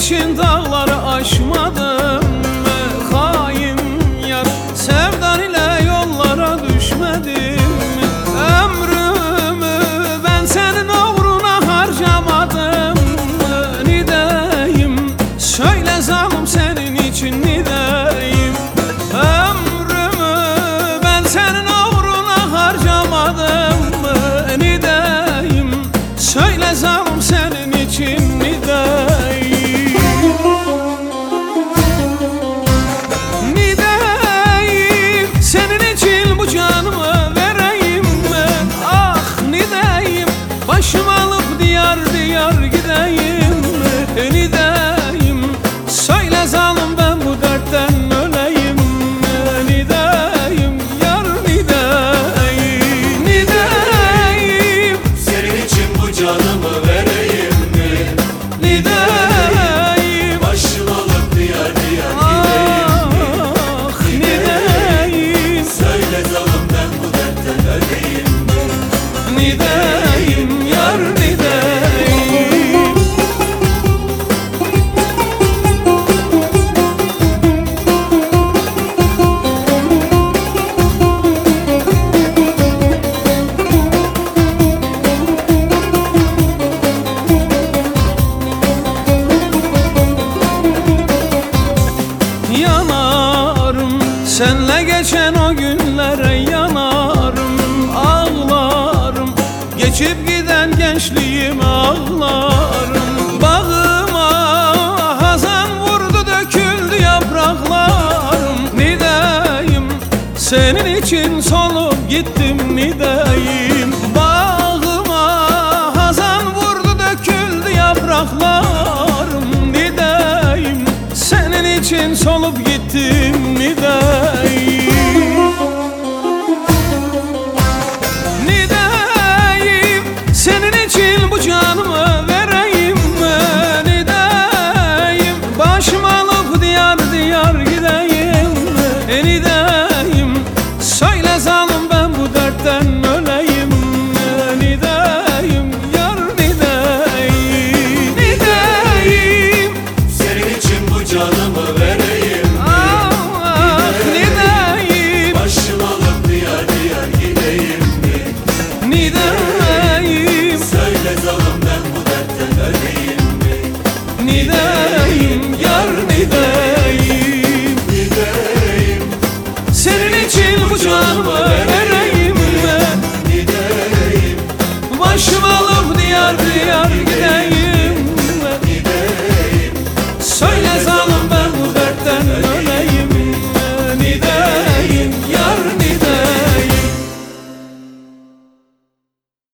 için dağları aşmadım mı? Hain yar, sevdan ile yollara düşmedim mi? Ömrümü ben senin uğruna harcamadım mı? Nideyim, söyle zalim senin için nideyim? Ömrümü ben senin uğruna harcamadım mı? Nideyim, söyle zalim senin için nideyim? Nideyim, senin için bu canımı vereyim mi? Ah nideyim, başımı alıp diyar diyar gideyim mi? Nideyim, söyle zalim ben bu dertten öleyim mi? Nideyim, yar nideyim. Nideyim, Senin için bu canımı vereyim mi? nideyim, Başım alıp diyar diyar gideyim mi? ah nideyim, Söyle zalim ben bu dertten öleyim mi? nideyim, yar nideyim. Yanarım, senle geçen o günlere yanarım, ağlarım, geçip giden gençliğime ağlarım. Bağıma hazan vurdu, döküldü yapraklarım. Nideyim, senin için solup gittim nideyim. Bağıma hazan vurdu, döküldü yapraklarım. Nideyim, senin için solup gittim nideyim.